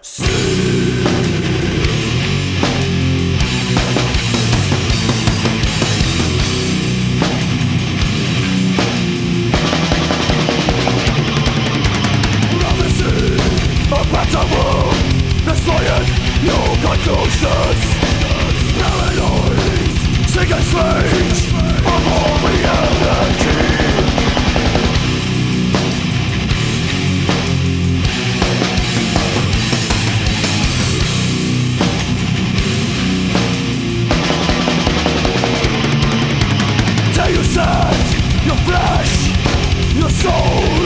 Your flesh, your soul,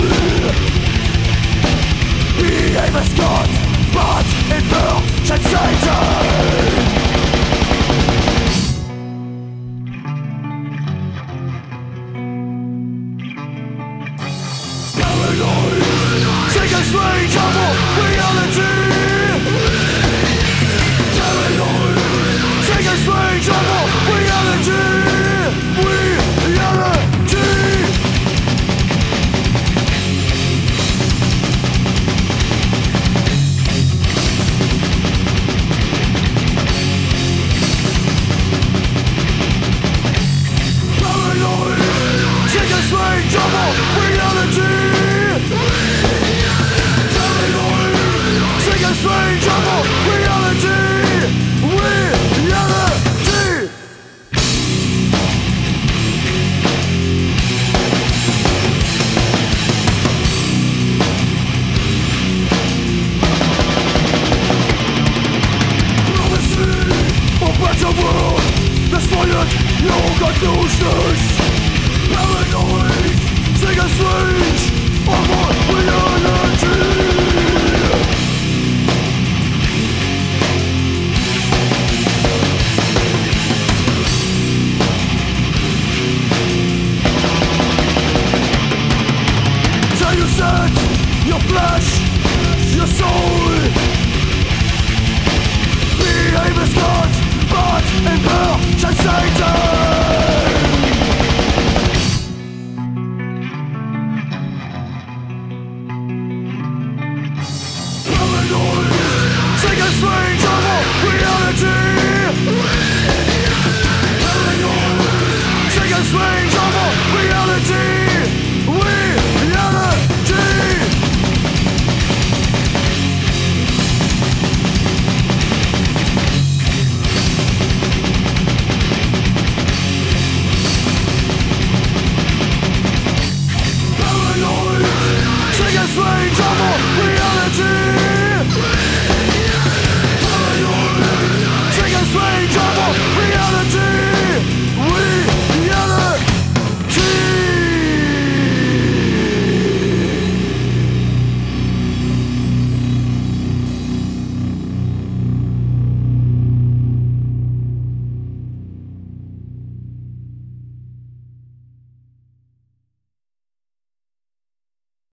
behave as God, but in birth and Satan. Paranoid, take a strange humble reality. Paranoid, take a strange humble reality. No conclusions. Paranoid, sing a strange of our reality. Till you set your flesh, your soul, behave as God, but in birth and Satan.